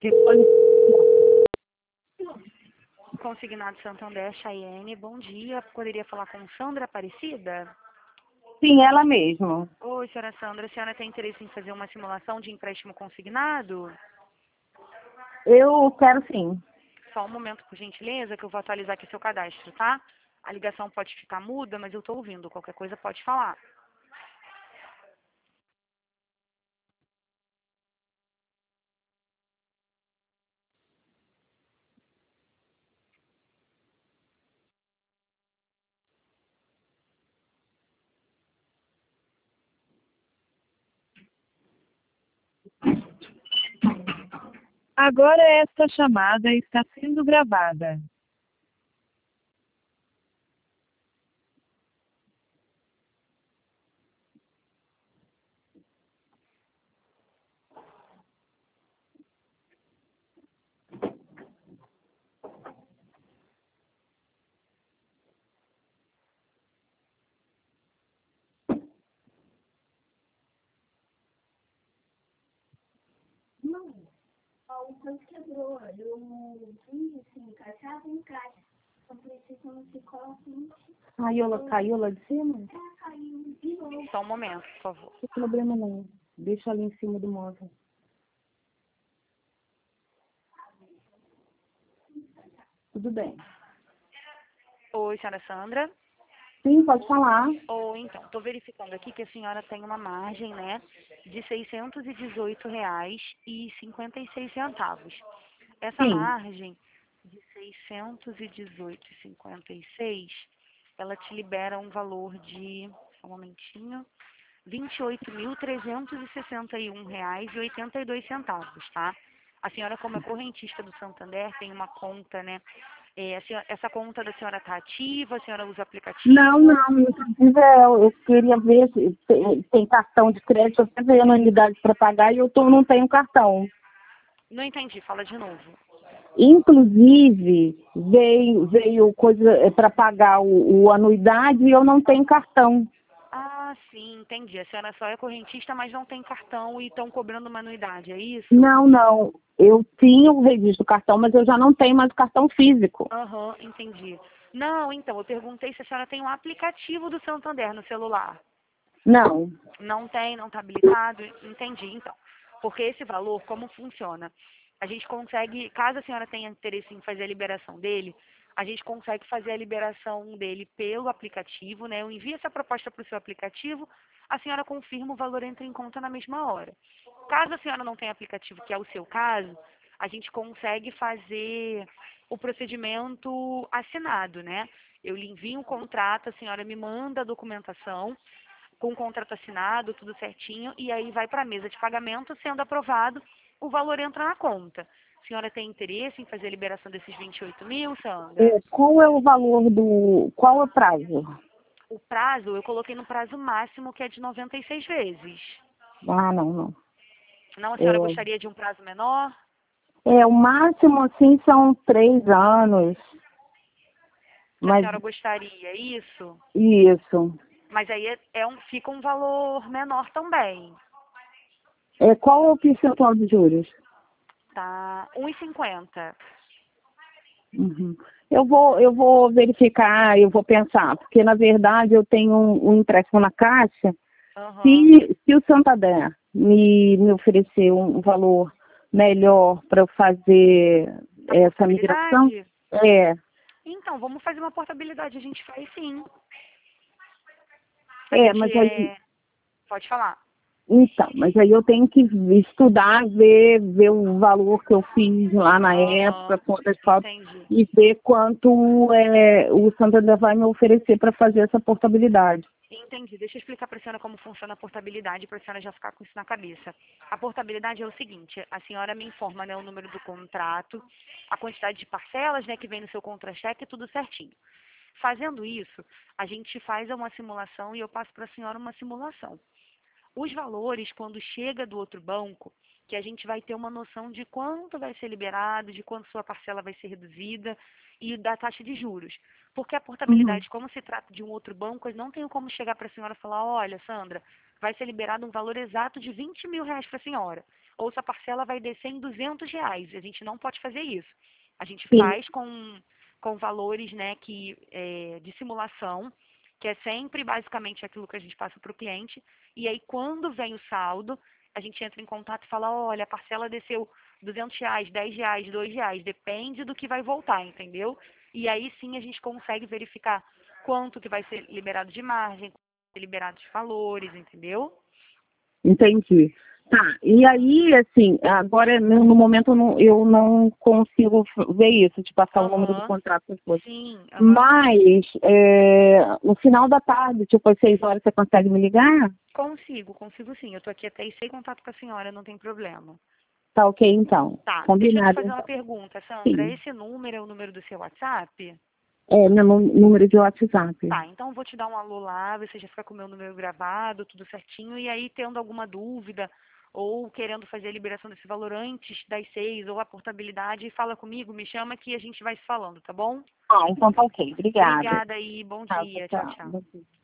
Olha, Consignado Santander, Chayenne, bom dia. Poderia falar com Sandra Aparecida? sim, ela mesma. Oi, senhora Sandra, a senhora tem interesse em fazer uma simulação de empréstimo consignado? Eu quero sim. Só um momento, por gentileza, que eu vou atualizar aqui seu cadastro, tá? A ligação pode ficar muda, mas eu estou ouvindo. Qualquer coisa pode falar. Agora esta chamada está sendo gravada. O canto quebrou. Eu fiz assim, encaixava em caixa. Só por isso que não ficou assim. Caiu lá de cima? Caiu de novo. Só um momento, por favor. Não tem problema não. Deixa ali em cima do móvel. Tudo bem. Oi, senhora Sandra. Sim, pode falar. Ou então, estou verificando aqui que a senhora tem uma margem, né, de R$ 618,56. Essa Sim. margem de 618,56, ela te libera um valor de, só um momentinho, R$ 28.361,82, tá? A senhora, como é correntista do Santander, tem uma conta, né? Essa conta da senhora está ativa, a senhora usa aplicativo? Não. Inclusive, eu queria ver se tem cartão de crédito. Eu estou vendo a unidade para pagar e não tenho cartão. Não entendi, fala de novo. Inclusive, veio coisa para pagar o anuidade e eu não tenho cartão. Ah, sim, entendi. A senhora só é correntista, mas não tem cartão e estão cobrando uma anuidade, é isso? Não. Eu tinha o registro do cartão, mas eu já não tenho mais o cartão físico. Aham, entendi. Não, então, eu perguntei se a senhora tem um aplicativo do Santander no celular. Não. Não tem, não está habilitado? Entendi, então. Porque esse valor, como funciona? A gente consegue, caso a senhora tenha interesse em fazer a liberação dele, a gente consegue fazer a liberação dele pelo aplicativo, né? Eu envio essa proposta para o seu aplicativo, a senhora confirma, o valor entra em conta na mesma hora. Caso a senhora não tenha aplicativo, que é o seu caso, a gente consegue fazer o procedimento assinado, né? Eu lhe envio um contrato, a senhora me manda a documentação, com o contrato assinado, tudo certinho, e aí vai para a mesa de pagamento, sendo aprovado, o valor entra na conta. A senhora tem interesse em fazer a liberação desses 28 mil, Sandra? Qual é o valor qual é o prazo? O prazo, eu coloquei no prazo máximo, que é de 96 vezes. Ah, não. Não, a senhora gostaria de um prazo menor? O máximo, assim, são 3 anos. Que a Mas, senhora gostaria, é isso? isso. Mas aí fica um valor menor também, Qual é o percentual de juros? tá? 1,50. Uhum. Eu vou verificar, eu vou pensar, porque, na verdade, eu tenho um empréstimo na Caixa. Aham. Se o Santander me oferecer um valor melhor para eu fazer A essa migração, portabilidade? é, Então, vamos fazer uma portabilidade, a gente faz sim. A gente mas aí, pode falar. então, mas aí eu tenho que estudar, ver o valor que eu fiz lá na época, Aham, quantas fotos, entendi. e ver quanto o Santander vai me oferecer para fazer essa portabilidade. Entendi. Deixa eu explicar para a senhora como funciona a portabilidade, para a senhora já ficar com isso na cabeça. A portabilidade é o seguinte, a senhora me informa, né, o número do contrato, a quantidade de parcelas, né, que vem no seu contra-cheque, tudo certinho. Fazendo isso, a gente faz uma simulação e eu passo para a senhora uma simulação. Os valores, quando chega do outro banco, que a gente vai ter uma noção de quanto vai ser liberado, de quanto sua parcela vai ser reduzida e da taxa de juros. Porque a Uhum. portabilidade, como se trata de um outro banco, eu não tenho como chegar para a senhora e falar, olha, Sandra, vai ser liberado um valor exato de R$ 20 mil para a senhora. ou se a parcela vai descer em R$ 200. A gente não pode fazer isso. A gente Sim. faz com valores, né, de simulação, que é sempre basicamente aquilo que a gente passa para o cliente. E aí, quando vem o saldo, a gente entra em contato e fala, olha, a parcela desceu R$ 200, R$ 10, R$ 2, depende do que vai voltar, entendeu? E aí sim a gente consegue verificar quanto que vai ser liberado de margem, quanto vai ser liberado de valores, entendeu? Entendi. Tá, e aí, assim, agora no momento eu não consigo ver isso, de passar o número do contrato depois. Sim. Mas, no final da tarde, tipo às 6 horas, você consegue me ligar? Consigo sim. Eu tô aqui até e sei contato com a senhora, não tem problema. Tá ok, então. Tá, deixa eu te Combinado. fazer uma Então. pergunta, Sandra. Sim. Esse número é o número do seu WhatsApp? É, meu número de WhatsApp. Tá, então eu vou te dar um alô lá, você já fica com o meu número gravado, tudo certinho, e aí tendo alguma dúvida ou querendo fazer a liberação desse valor antes das 6 ou a portabilidade, fala comigo, me chama que a gente vai se falando, tá bom? Ah, então tá ok. Obrigada. Obrigada aí, bom Tchau, dia, tchau, tchau. tchau. Bom dia.